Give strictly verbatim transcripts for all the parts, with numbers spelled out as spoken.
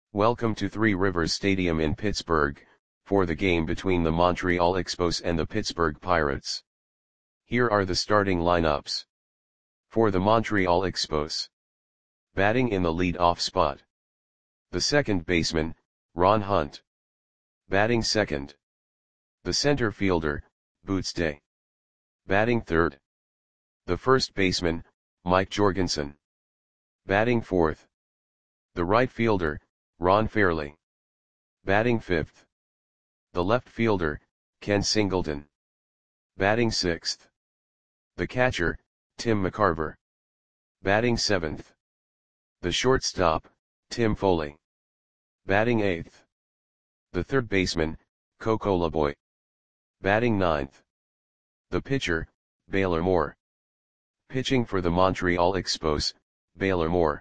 Welcome to Three Rivers Stadium in Pittsburgh, for the game between the Montreal Expos and the Pittsburgh Pirates. Here are the starting lineups. For the Montreal Expos. Batting in the lead-off spot. The second baseman, Ron Hunt. Batting second. The center fielder, Boots Day. Batting third. The first baseman, Mike Jorgensen. Batting fourth. The right fielder, Ron Fairly. Batting fifth. The left fielder, Ken Singleton. Batting sixth. The catcher, Tim McCarver. Batting seventh. The shortstop, Tim Foley. Batting eighth. The third baseman, Coco LeBoy. Batting ninth. The pitcher, Baylor Moore. Pitching for the Montreal Expos, Baylor Moore.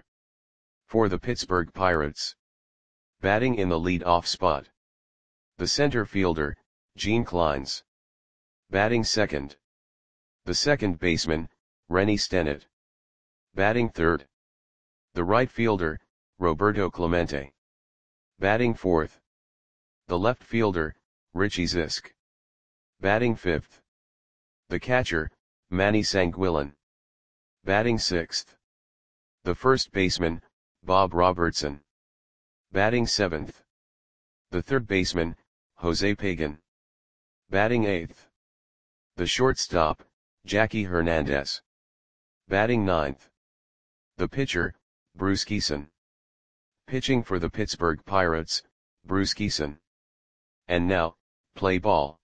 For the Pittsburgh Pirates. Batting in the lead-off spot. The center fielder, Gene Kleins. Batting second. The second baseman, Rennie Stennett. Batting third. The right fielder, Roberto Clemente. Batting fourth. The left fielder, Richie Zisk. Batting fifth. The catcher, Manny Sanguillen. Batting sixth. The first baseman, Bob Robertson. Batting seventh. The third baseman, Jose Pagan. Batting eighth. The shortstop, Jackie Hernandez. Batting ninth. The pitcher, Bruce Kison. Pitching for the Pittsburgh Pirates, Bruce Kison. And now, play ball.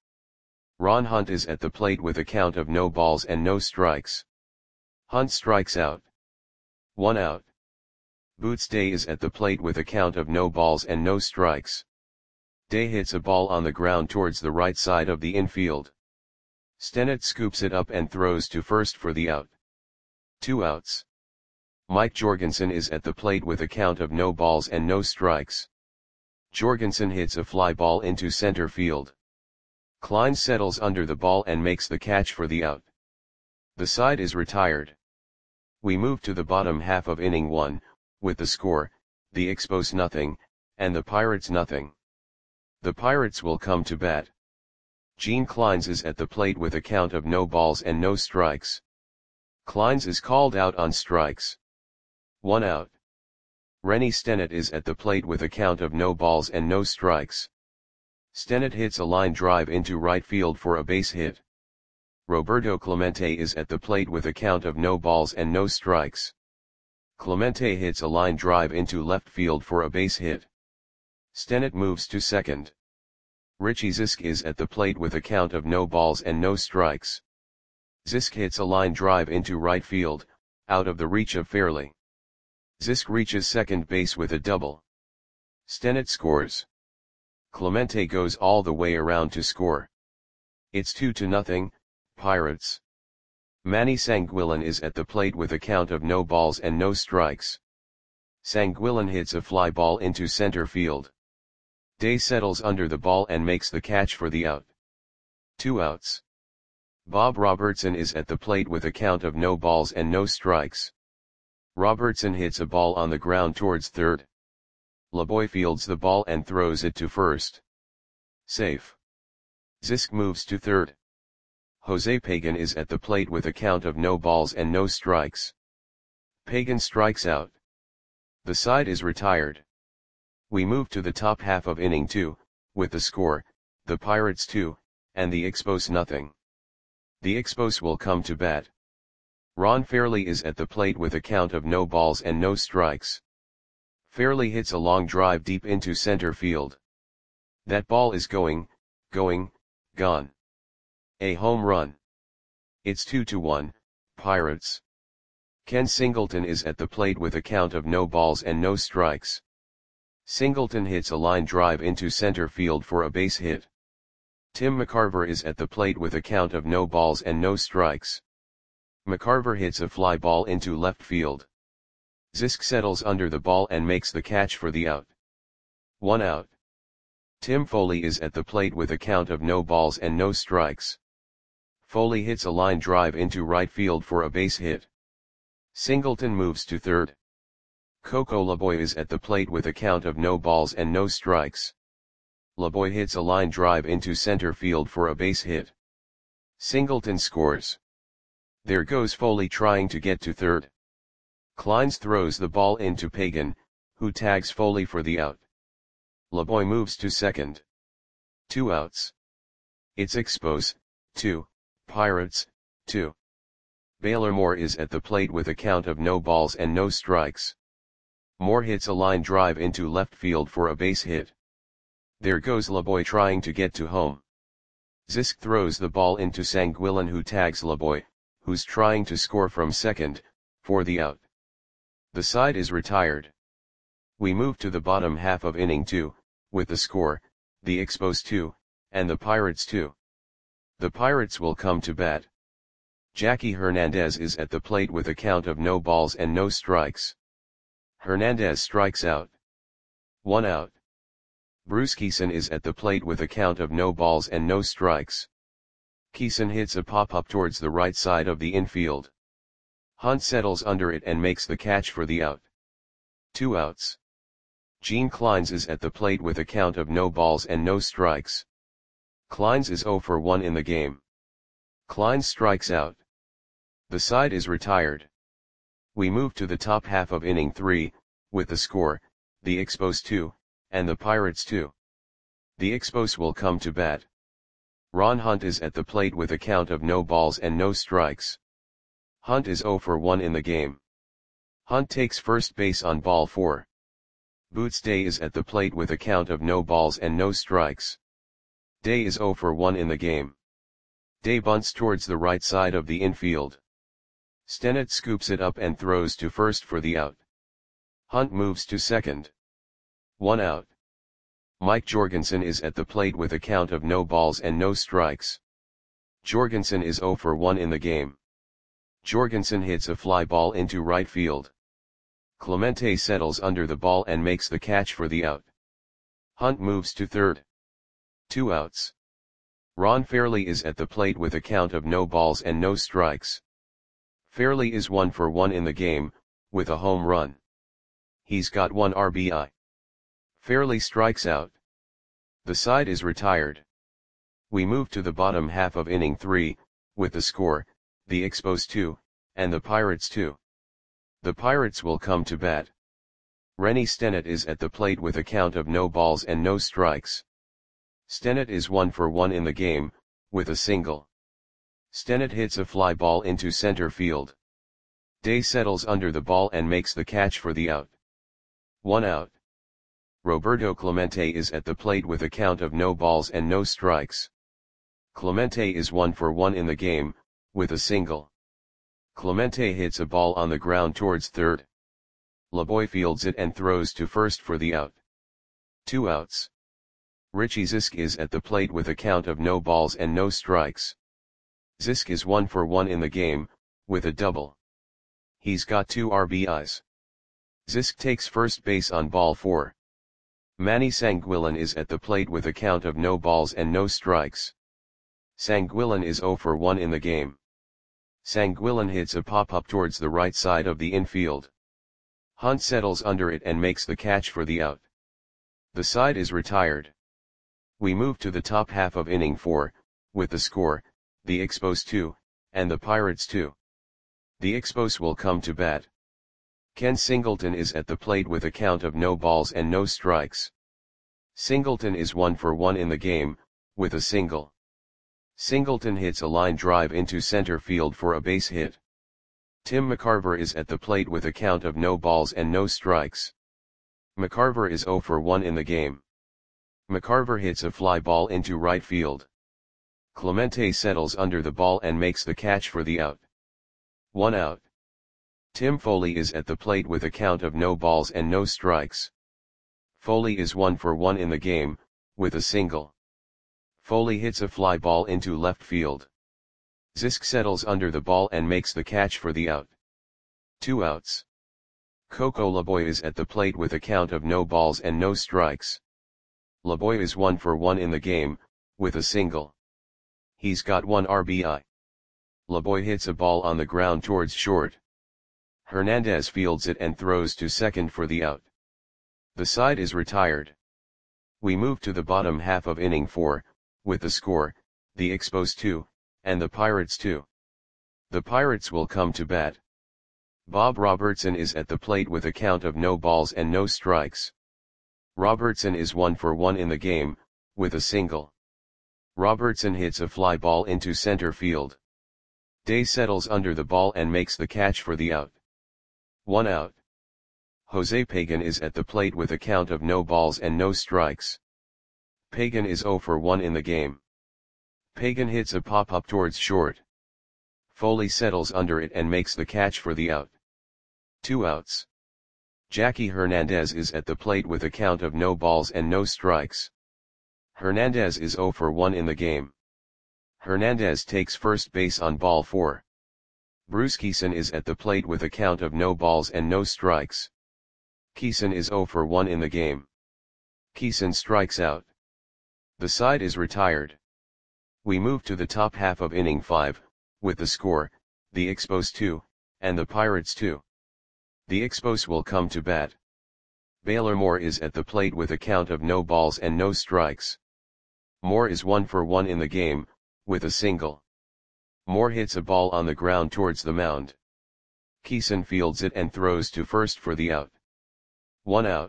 Ron Hunt is at the plate with a count of no balls and no strikes. Hunt strikes out. One out. Boots Day is at the plate with a count of no balls and no strikes. Day hits a ball on the ground towards the right side of the infield. Stennett scoops it up and throws to first for the out. Two outs. Mike Jorgensen is at the plate with a count of no balls and no strikes. Jorgensen hits a fly ball into center field. Klein settles under the ball and makes the catch for the out. The side is retired. We move to the bottom half of inning one, with the score, the Expos nothing, and the Pirates nothing. The Pirates will come to bat. Gene Kleins is at the plate with a count of no balls and no strikes. Kleins is called out on strikes. One out. Rennie Stennett is at the plate with a count of no balls and no strikes. Stennett hits a line drive into right field for a base hit. Roberto Clemente is at the plate with a count of no balls and no strikes. Clemente hits a line drive into left field for a base hit. Stennett moves to second. Richie Zisk is at the plate with a count of no balls and no strikes. Zisk hits a line drive into right field, out of the reach of Fairly. Zisk reaches second base with a double. Stennett scores. Clemente goes all the way around to score. It's two to nothing, Pirates. Manny Sanguillen is at the plate with a count of no balls and no strikes. Sanguillen hits a fly ball into center field. Day settles under the ball and makes the catch for the out. Two outs. Bob Robertson is at the plate with a count of no balls and no strikes. Robertson hits a ball on the ground towards third. LeBoy fields the ball and throws it to first. Safe. Zisk moves to third. Jose Pagan is at the plate with a count of no balls and no strikes. Pagan strikes out. The side is retired. We move to the top half of inning two, with the score, the Pirates two, and the Expos nothing. The Expos will come to bat. Ron Fairly is at the plate with a count of no balls and no strikes. Fairly hits a long drive deep into center field. That ball is going, going, gone. A home run. It's two to one, Pirates. Ken Singleton is at the plate with a count of no balls and no strikes. Singleton hits a line drive into center field for a base hit. Tim McCarver is at the plate with a count of no balls and no strikes. McCarver hits a fly ball into left field. Zisk settles under the ball and makes the catch for the out. One out. Tim Foley is at the plate with a count of no balls and no strikes. Foley hits a line drive into right field for a base hit. Singleton moves to third. Coco Laboy is at the plate with a count of no balls and no strikes. Laboy hits a line drive into center field for a base hit. Singleton scores. There goes Foley trying to get to third. Kleins throws the ball into Pagan, who tags Foley for the out. Laboy moves to second. Two outs. It's Expos, two, Pirates, two. Baylor Moore is at the plate with a count of no balls and no strikes. Moore hits a line drive into left field for a base hit. There goes Laboy trying to get to home. Zisk throws the ball into Sanguillen, who tags Laboy, who's trying to score from second, for the out. The side is retired. We move to the bottom half of inning two, with the score, the Expos two, and the Pirates two. The Pirates will come to bat. Jackie Hernandez is at the plate with a count of no balls and no strikes. Hernandez strikes out. One out. Bruce Keeson is at the plate with a count of no balls and no strikes. Keeson hits a pop-up towards the right side of the infield. Hunt settles under it and makes the catch for the out. Two outs. Gene Kleins is at the plate with a count of no balls and no strikes. Kleins is oh for one in the game. Kleins strikes out. The side is retired. We move to the top half of inning three, with the score, the Expos two, and the Pirates two. The Expos will come to bat. Ron Hunt is at the plate with a count of no balls and no strikes. Hunt is oh for one in the game. Hunt takes first base on ball four. Boots Day is at the plate with a count of no balls and no strikes. Day is oh for one in the game. Day bunts towards the right side of the infield. Stennett scoops it up and throws to first for the out. Hunt moves to second. One out. Mike Jorgensen is at the plate with a count of no balls and no strikes. Jorgensen is oh for one in the game. Jorgensen hits a fly ball into right field. Clemente settles under the ball and makes the catch for the out. Hunt moves to third. Two outs. Ron Fairley is at the plate with a count of no balls and no strikes. Fairley is one for one in the game, with a home run. He's got one R B I. Fairley strikes out. The side is retired. We move to the bottom half of inning three, with the score, the Expos two, and the Pirates two. The Pirates will come to bat. Rennie Stennett is at the plate with a count of no balls and no strikes. Stennett is one for one in the game, with a single. Stennett hits a fly ball into center field. Day settles under the ball and makes the catch for the out. One out. Roberto Clemente is at the plate with a count of no balls and no strikes. Clemente is one for one in the game, with a single. Clemente hits a ball on the ground towards third. Laboy fields it and throws to first for the out. Two outs. Richie Zisk is at the plate with a count of no balls and no strikes. Zisk is one for one in the game, with a double. He's got two R B Is. Zisk takes first base on ball four. Manny Sanguillen is at the plate with a count of no balls and no strikes. Sanguillen is oh for one in the game. Sanguillen hits a pop-up towards the right side of the infield. Hunt settles under it and makes the catch for the out. The side is retired. We move to the top half of inning four, with the score, the Expos two, and the Pirates two. The Expos will come to bat. Ken Singleton is at the plate with a count of no balls and no strikes. Singleton is one for one in the game, with a single. Singleton hits a line drive into center field for a base hit. Tim McCarver is at the plate with a count of no balls and no strikes. McCarver is oh for one in the game. McCarver hits a fly ball into right field. Clemente settles under the ball and makes the catch for the out. One out. Tim Foley is at the plate with a count of no balls and no strikes. Foley is one for one in the game, with a single. Foley hits a fly ball into left field. Zisk settles under the ball and makes the catch for the out. Two outs. Coco Laboy is at the plate with a count of no balls and no strikes. Laboy is one for one in the game, with a single. He's got one R B I. Laboy hits a ball on the ground towards short. Hernandez fields it and throws to second for the out. The side is retired. We move to the bottom half of inning four, with the score, the Expos two, and the Pirates two. The Pirates will come to bat. Bob Robertson is at the plate with a count of no balls and no strikes. Robertson is one for one in the game, with a single. Robertson hits a fly ball into center field. Day settles under the ball and makes the catch for the out. One out. Jose Pagan is at the plate with a count of no balls and no strikes. Pagan is zero for one in the game. Pagan hits a pop-up towards short. Foley settles under it and makes the catch for the out. Two outs. Jackie Hernandez is at the plate with a count of no balls and no strikes. Hernandez is zero for one in the game. Hernandez takes first base on ball four. Bruce Kison is at the plate with a count of no balls and no strikes. Kison is zero for one in the game. Kison strikes out. The side is retired. We move to the top half of inning five, with the score, the Expos two, and the Pirates two. The Expos will come to bat. Baylor Moore is at the plate with a count of no balls and no strikes. Moore is one for one in the game, with a single. Moore hits a ball on the ground towards the mound. Kison fields it and throws to first for the out. One out.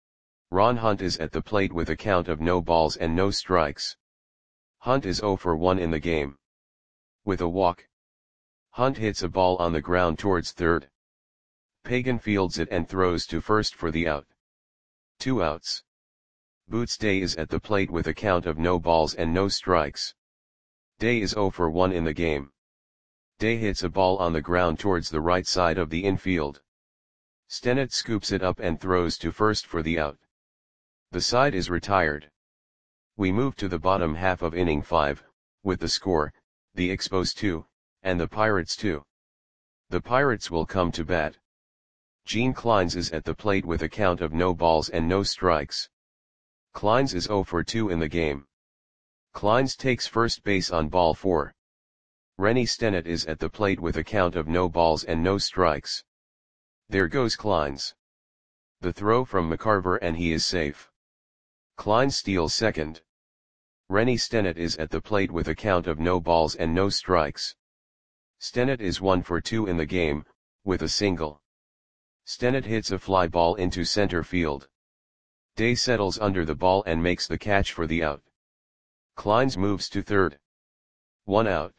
Ron Hunt is at the plate with a count of no balls and no strikes. Hunt is zero for one in the game. With a walk. Hunt hits a ball on the ground towards third. Pagan fields it and throws to first for the out. Two outs. Boots Day is at the plate with a count of no balls and no strikes. Day is zero for one in the game. Day hits a ball on the ground towards the right side of the infield. Stennett scoops it up and throws to first for the out. The side is retired. We move to the bottom half of inning five, with the score, the Expos two, and the Pirates two. The Pirates will come to bat. Gene Clines is at the plate with a count of no balls and no strikes. Clines is zero for two in the game. Clines takes first base on ball four. Rennie Stennett is at the plate with a count of no balls and no strikes. There goes Clines. The throw from McCarver and he is safe. Clines steals second. Rennie Stennett is at the plate with a count of no balls and no strikes. Stennett is one for two in the game, with a single. Stennett hits a fly ball into center field. Day settles under the ball and makes the catch for the out. Clines moves to third. One out.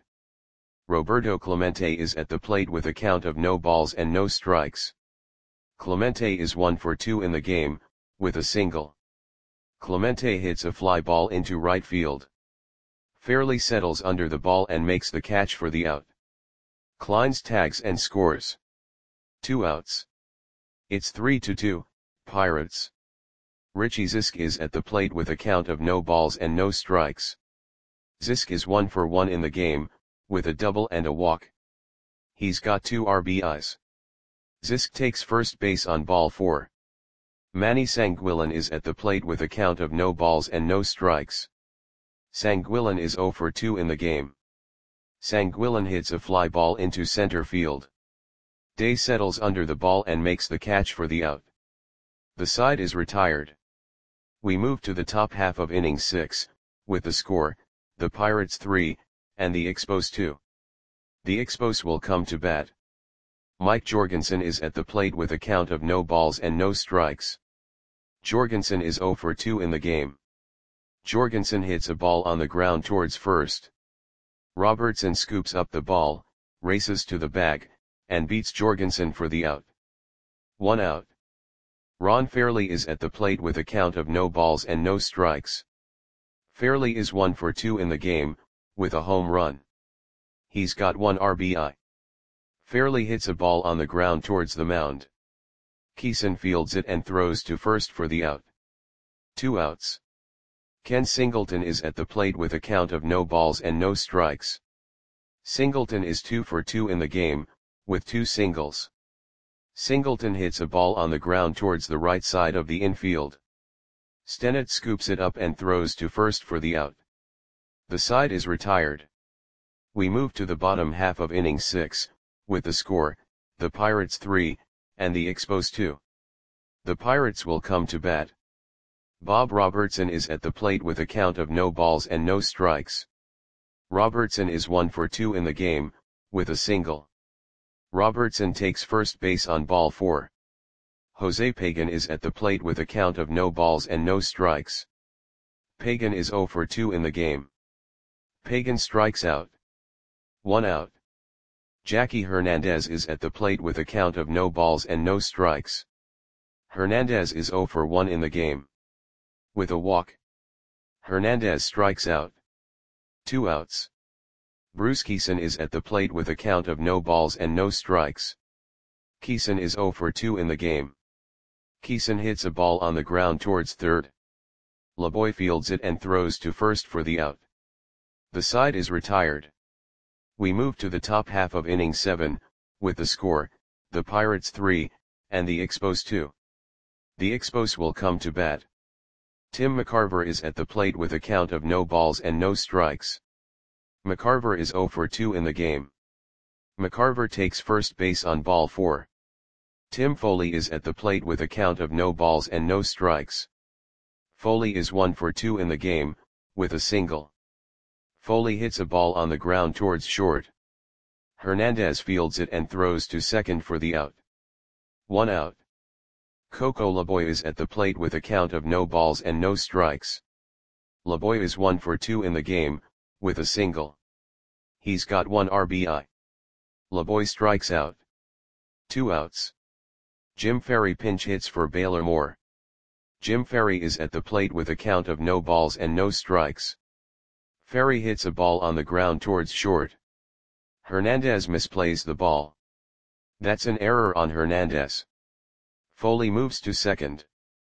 Roberto Clemente is at the plate with a count of no balls and no strikes. Clemente is one for two in the game, with a single. Clemente hits a fly ball into right field. Fairley settles under the ball and makes the catch for the out. Clines tags and scores. Two outs. It's three to two, Pirates. Richie Zisk is at the plate with a count of no balls and no strikes. Zisk is one for one in the game, with a double and a walk. He's got two R B Is. Zisk takes first base on ball four. Manny Sanguillen is at the plate with a count of no balls and no strikes. Sanguillen is zero for two in the game. Sanguillen hits a fly ball into center field. Day settles under the ball and makes the catch for the out. The side is retired. We move to the top half of inning six, with the score, the Pirates three, and the Expos two. The Expos will come to bat. Mike Jorgensen is at the plate with a count of no balls and no strikes. Jorgensen is zero for two in the game. Jorgensen hits a ball on the ground towards first. Robertson scoops up the ball, races to the bag, and beats Jorgensen for the out. One out. Ron Fairley is at the plate with a count of no balls and no strikes. Fairley is one for two in the game, with a home run. He's got one R B I. Fairley hits a ball on the ground towards the mound. Kison fields it and throws to first for the out. Two outs. Ken Singleton is at the plate with a count of no balls and no strikes. Singleton is two for two in the game, with two singles. Singleton hits a ball on the ground towards the right side of the infield. Stennett scoops it up and throws to first for the out. The side is retired. We move to the bottom half of inning six, with the score, the Pirates three, and the Expos two. The Pirates will come to bat. Bob Robertson is at the plate with a count of no balls and no strikes. Robertson is one for two in the game, with a single. Robertson takes first base on ball four. Jose Pagan is at the plate with a count of no balls and no strikes. Pagan is zero for two in the game. Pagan strikes out. One out. Jackie Hernandez is at the plate with a count of no balls and no strikes. Hernandez is zero for one in the game. With a walk. Hernandez strikes out. Two outs. Bruce Kison is at the plate with a count of no balls and no strikes. Kison is zero for two in the game. Kison hits a ball on the ground towards third. LeBoy fields it and throws to first for the out. The side is retired. We move to the top half of inning seven, with the score, the Pirates three, and the Expos two. The Expos will come to bat. Tim McCarver is at the plate with a count of no balls and no strikes. McCarver is zero for two in the game. McCarver takes first base on ball four. Tim Foley is at the plate with a count of no balls and no strikes. Foley is one for two in the game, with a single. Foley hits a ball on the ground towards short. Hernandez fields it and throws to second for the out. One out. Coco LeBoy is at the plate with a count of no balls and no strikes. LeBoy is one for two in the game, with a single. He's got one R B I. LeBoy strikes out. Two outs. Jim Ferry pinch hits for Baylor Moore. Jim Ferry is at the plate with a count of no balls and no strikes. Ferry hits a ball on the ground towards short. Hernandez misplays the ball. That's an error on Hernandez. Foley moves to second.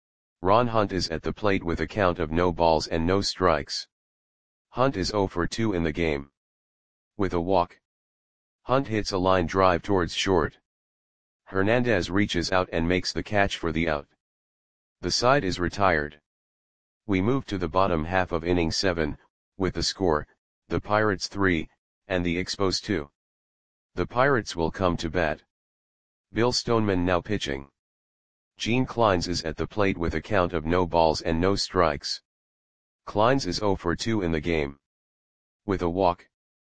Ron Hunt is at the plate with a count of no balls and no strikes. Hunt is zero for two in the game. With a walk. Hunt hits a line drive towards short. Hernandez reaches out and makes the catch for the out. The side is retired. We move to the bottom half of inning seven, with the score, the Pirates three, and the Expos two. The Pirates will come to bat. Bill Stoneman now pitching. Gene Clines is at the plate with a count of no balls and no strikes. Clines is zero for two in the game. With a walk.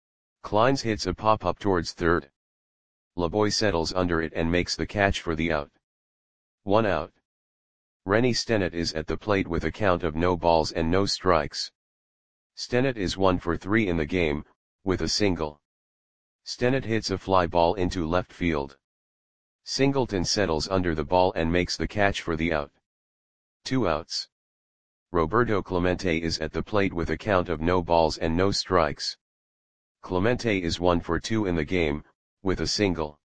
Clines hits a pop-up towards third. LeBoy settles under it and makes the catch for the out. One out. Rennie Stennett is at the plate with a count of no balls and no strikes. Stennett is one for three in the game, with a single. Stennett hits a fly ball into left field. Singleton settles under the ball and makes the catch for the out. Two outs. Roberto Clemente is at the plate with a count of no balls and no strikes. Clemente is one for two in the game, with a single.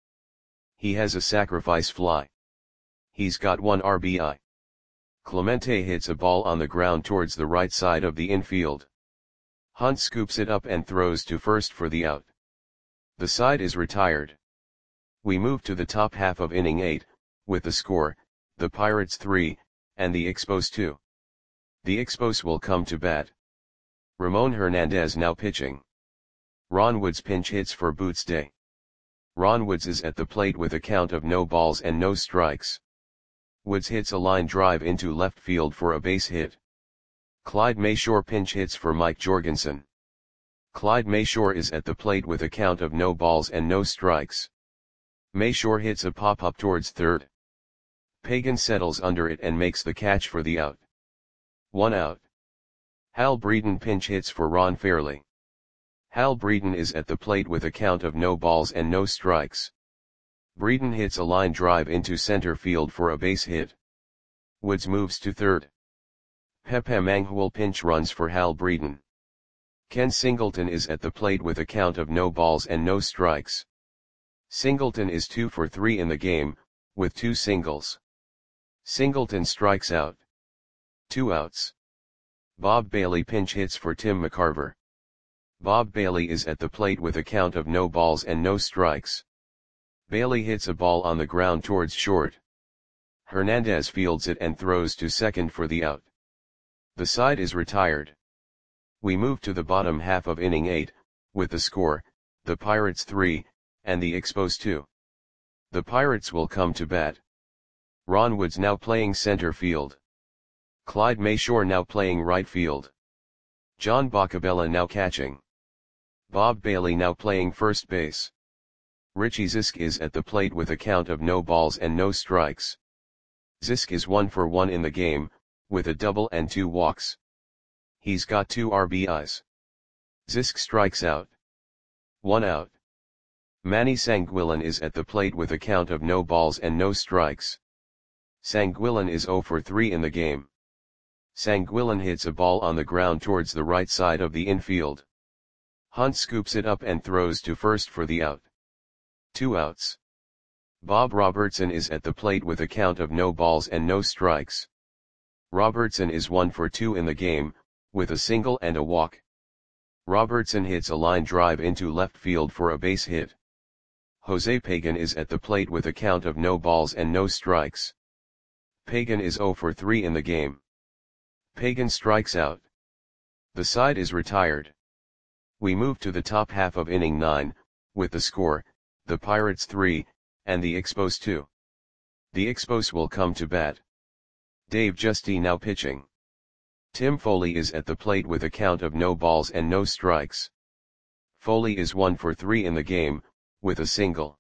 He has a sacrifice fly. He's got one R B I. Clemente hits a ball on the ground towards the right side of the infield. Hunt scoops it up and throws to first for the out. The side is retired. We move to the top half of inning eight, with the score, the Pirates three, and the Expos two. The Expos will come to bat. Ramon Hernandez now pitching. Ron Woods pinch hits for Boots Day. Ron Woods is at the plate with a count of no balls and no strikes. Woods hits a line drive into left field for a base hit. Clyde Mayshore pinch hits for Mike Jorgensen. Clyde Mayshore is at the plate with a count of no balls and no strikes. Mayshore hits a pop-up towards third. Pagan settles under it and makes the catch for the out. One out. Hal Breeden pinch hits for Ron Fairley. Hal Breeden is at the plate with a count of no balls and no strikes. Breeden hits a line drive into center field for a base hit. Woods moves to third. Pepe Mangual pinch runs for Hal Breeden. Ken Singleton is at the plate with a count of no balls and no strikes. Singleton is two for three in the game, with two singles. Singleton strikes out. Two outs. Bob Bailey pinch hits for Tim McCarver. Bob Bailey is at the plate with a count of no balls and no strikes. Bailey hits a ball on the ground towards short. Hernandez fields it and throws to second for the out. The side is retired. We move to the bottom half of inning eight, with the score, the Pirates three, and the Expos two. The Pirates will come to bat. Ron Woods now playing center field. Clyde Mayshore now playing right field. John Boccabella now catching. Bob Bailey now playing first base. Richie Zisk is at the plate with a count of no balls and no strikes. Zisk is one for one in the game, with a double and two walks. He's got two R B Is. Zisk strikes out. One out. Manny Sanguillen is at the plate with a count of no balls and no strikes. Sanguillen is zero for three in the game. Sanguillen hits a ball on the ground towards the right side of the infield. Hunt scoops it up and throws to first for the out. Two outs. Bob Robertson is at the plate with a count of no balls and no strikes. Robertson is one for two in the game, with a single and a walk. Robertson hits a line drive into left field for a base hit. Jose Pagan is at the plate with a count of no balls and no strikes. Pagan is zero for three in the game. Pagan strikes out. The side is retired. We move to the top half of inning nine, with the score, the Pirates three, and the Expos two. The Expos will come to bat. Dave Giusti now pitching. Tim Foley is at the plate with a count of no balls and no strikes. Foley is one for three in the game, with a single.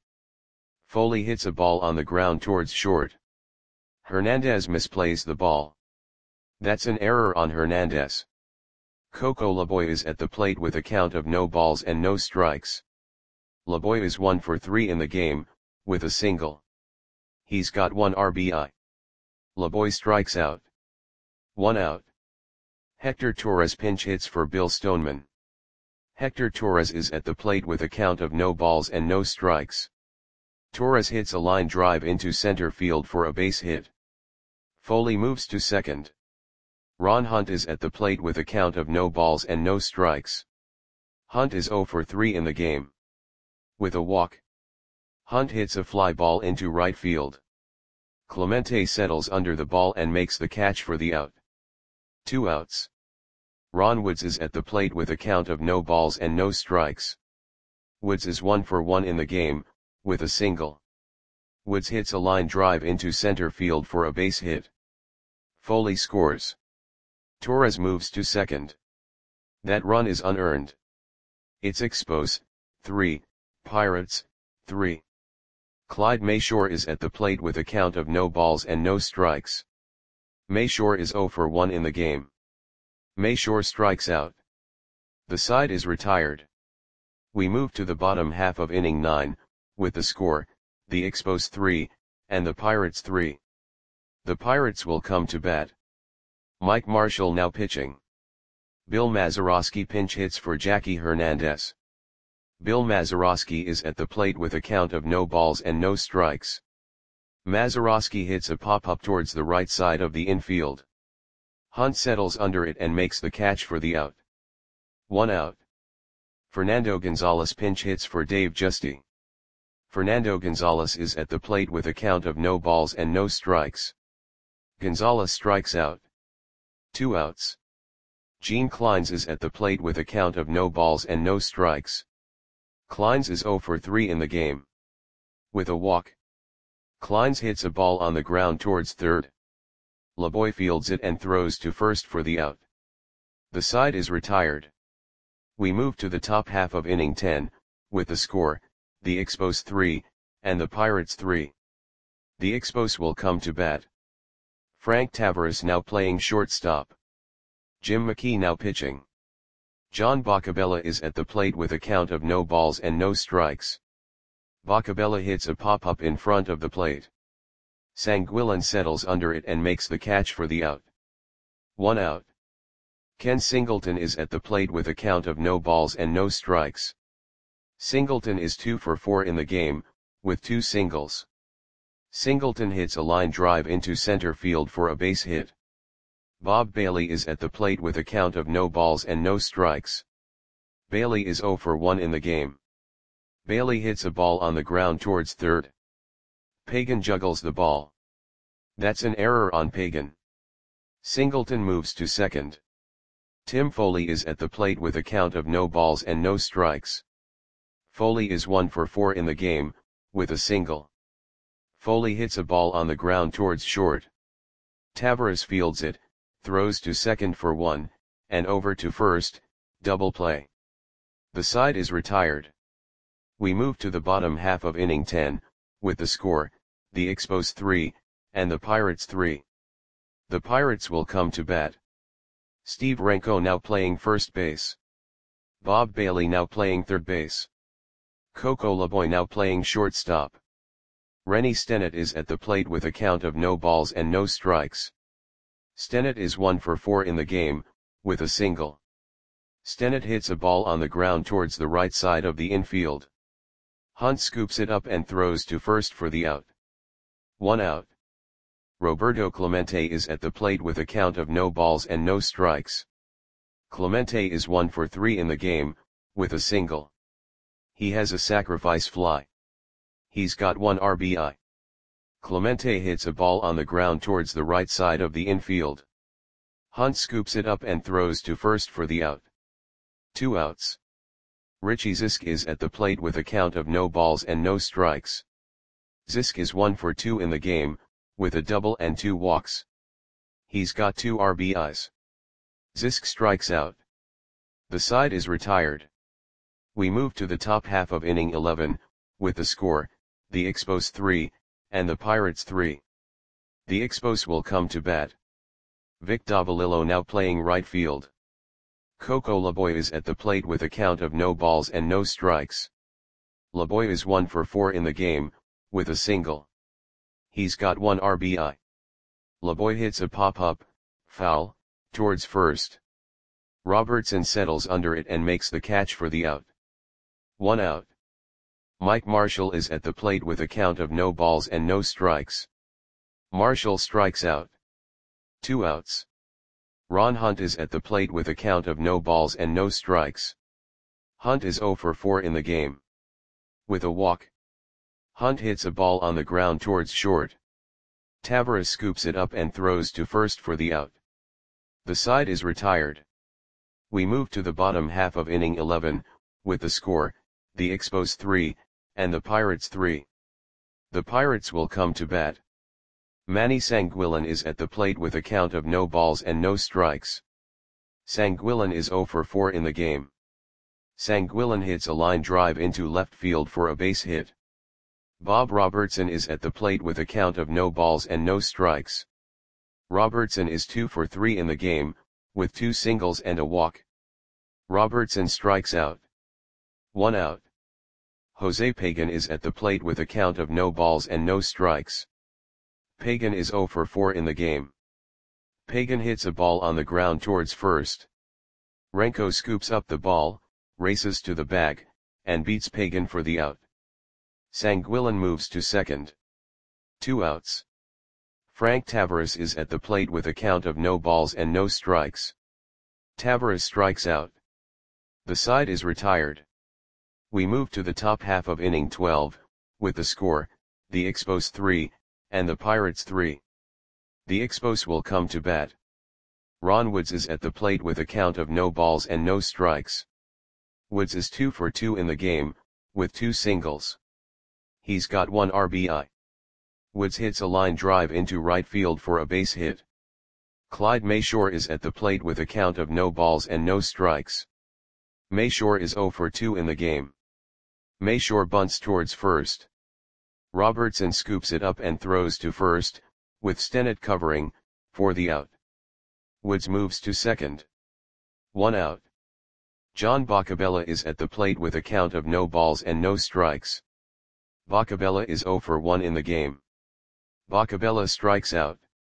Foley hits a ball on the ground towards short. Hernandez misplays the ball. That's an error on Hernandez. Coco Laboy is at the plate with a count of no balls and no strikes. Laboy is one for three in the game, with a single. He's got one R B I. Laboy strikes out. One out. Hector Torres pinch hits for Bill Stoneman. Hector Torres is at the plate with a count of no balls and no strikes. Torres hits a line drive into center field for a base hit. Foley moves to second. Ron Hunt is at the plate with a count of no balls and no strikes. Hunt is zero for three in the game. With a walk. Hunt hits a fly ball into right field. Clemente settles under the ball and makes the catch for the out. Two outs. Ron Woods is at the plate with a count of no balls and no strikes. Woods is one for one in the game, with a single. Woods hits a line drive into center field for a base hit. Foley scores. Torres moves to second. That run is unearned. It's Expos, three, Pirates, three. Clyde Mayshore is at the plate with a count of no balls and no strikes. Mayshore is zero for one in the game. Mayshore strikes out. The side is retired. We move to the bottom half of inning nine, with the score, the Expos three, and the Pirates three. The Pirates will come to bat. Mike Marshall now pitching. Bill Mazeroski pinch hits for Jackie Hernandez. Bill Mazeroski is at the plate with a count of no balls and no strikes. Mazeroski hits a pop-up towards the right side of the infield. Hunt settles under it and makes the catch for the out. One out. Fernando Gonzalez pinch hits for Dave Giusti. Fernando Gonzalez is at the plate with a count of no balls and no strikes. Gonzalez strikes out. Two outs. Gene Kleins is at the plate with a count of no balls and no strikes. Kleins is zero for three in the game. With a walk. Kleins hits a ball on the ground towards third. Laboy fields it and throws to first for the out. The side is retired. We move to the top half of inning ten, with the score, the Expos three, and the Pirates three. The Expos will come to bat. Frank Tavares now playing shortstop. Jim McKee now pitching. John Boccabella is at the plate with a count of no balls and no strikes. Boccabella hits a pop-up in front of the plate. Sanguillen settles under it and makes the catch for the out. One out. Ken Singleton is at the plate with a count of no balls and no strikes. Singleton is two for four in the game, with two singles. Singleton hits a line drive into center field for a base hit. Bob Bailey is at the plate with a count of no balls and no strikes. Bailey is zero for one in the game. Bailey hits a ball on the ground towards third. Pagan juggles the ball. That's an error on Pagan. Singleton moves to second. Tim Foley is at the plate with a count of no balls and no strikes. Foley is one for four in the game, with a single. Foley hits a ball on the ground towards short. Tavares fields it, throws to second for one, and over to first, double play. The side is retired. We move to the bottom half of inning ten, with the score, the Expos three, and the Pirates three. The Pirates will come to bat. Steve Renko now playing first base. Bob Bailey now playing third base. Coco Laboy now playing shortstop. Rennie Stennett is at the plate with a count of no balls and no strikes. Stennett is one for four in the game, with a single. Stennett hits a ball on the ground towards the right side of the infield. Hunt scoops it up and throws to first for the out. One out. Roberto Clemente is at the plate with a count of no balls and no strikes. Clemente is one for three in the game, with a single. He has a sacrifice fly. He's got one R B I. Clemente hits a ball on the ground towards the right side of the infield. Hunt scoops it up and throws to first for the out. Two outs. Richie Zisk is at the plate with a count of no balls and no strikes. Zisk is one for two in the game, with a double and two walks. He's got two R B Is. Zisk strikes out. The side is retired. We move to the top half of inning eleven, with the score, the Expos three, and the Pirates three. The Expos will come to bat. Vic Davalillo now playing right field. Coco Laboy is at the plate with a count of no balls and no strikes. Laboy is one for four in the game, with a single. He's got one R B I. Laboy hits a pop-up, foul, towards first. Robertson settles under it and makes the catch for the out. One out. Mike Marshall is at the plate with a count of no balls and no strikes. Marshall strikes out. Two outs. Ron Hunt is at the plate with a count of no balls and no strikes. Hunt is zero for four in the game. With a walk. Hunt hits a ball on the ground towards short. Tavares scoops it up and throws to first for the out. The side is retired. We move to the bottom half of inning eleven, with the score, the Expos three, and the Pirates three. The Pirates will come to bat. Manny Sanguillen is at the plate with a count of no balls and no strikes. Sanguillen is zero for four in the game. Sanguillen hits a line drive into left field for a base hit. Bob Robertson is at the plate with a count of no balls and no strikes. Robertson is two for three in the game, with two singles and a walk. Robertson strikes out. One out. Jose Pagan is at the plate with a count of no balls and no strikes. Pagan is zero for four in the game. Pagan hits a ball on the ground towards first. Renko scoops up the ball, races to the bag, and beats Pagan for the out. Sanguillen moves to second. Two outs. Frank Tavares is at the plate with a count of no balls and no strikes. Tavares strikes out. The side is retired. We move to the top half of inning twelve, with the score, the Expos three, and the Pirates three. The Expos will come to bat. Ron Woods is at the plate with a count of no balls and no strikes. Woods is two for two in the game, with two singles. He's got one R B I. Woods hits a line drive into right field for a base hit. Clyde Mayshore is at the plate with a count of no balls and no strikes. Mayshore is zero for two in the game. Mayshore bunts towards first. Robertson scoops it up and throws to first, with Stennett covering, for the out. Woods moves to second. One out. John Boccabella is at the plate with a count of no balls and no strikes. Boccabella is zero for one in the game. Boccabella strikes out.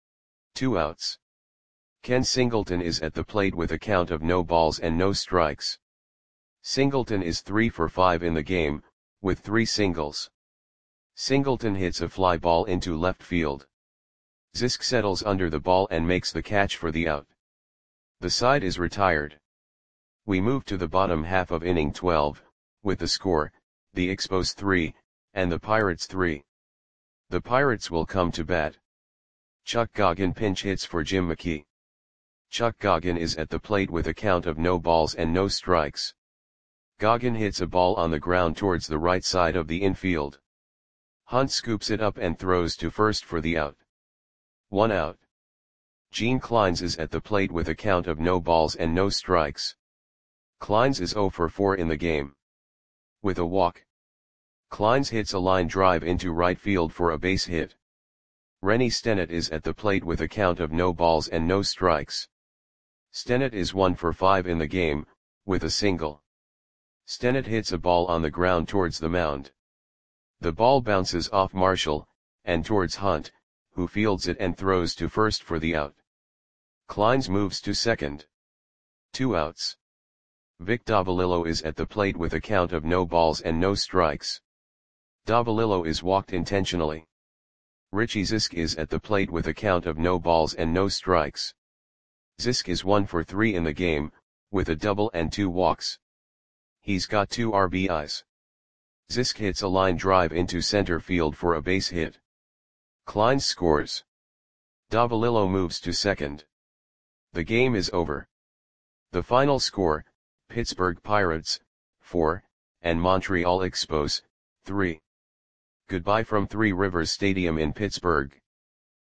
Two outs. Ken Singleton is at the plate with a count of no balls and no strikes. Singleton is three for five in the game, with three singles. Singleton hits a fly ball into left field. Zisk settles under the ball and makes the catch for the out. The side is retired. We move to the bottom half of inning twelve, with the score, the Expos three, and the Pirates three. The Pirates will come to bat. Chuck Goggin pinch hits for Jim McKee. Chuck Goggin is at the plate with a count of no balls and no strikes. Goggin hits a ball on the ground towards the right side of the infield. Hunt scoops it up and throws to first for the out. One out. Gene Clines is at the plate with a count of no balls and no strikes. Clines is zero for four in the game. With a walk, Clines hits a line drive into right field for a base hit. Rennie Stennett is at the plate with a count of no balls and no strikes. Stennett is one for five in the game, with a single. Stennett hits a ball on the ground towards the mound. The ball bounces off Marshall, and towards Hunt, who fields it and throws to first for the out. Clines moves to second. Two outs. Vic Davalillo is at the plate with a count of no balls and no strikes. Davalillo is walked intentionally. Richie Zisk is at the plate with a count of no balls and no strikes. Zisk is one for three in the game, with a double and two walks. He's got two R B Is. Zisk hits a line drive into center field for a base hit. Clines scores. Davalillo moves to second. The game is over. The final score, Pittsburgh Pirates, four, and Montreal Expos, three. Goodbye from Three Rivers Stadium in Pittsburgh.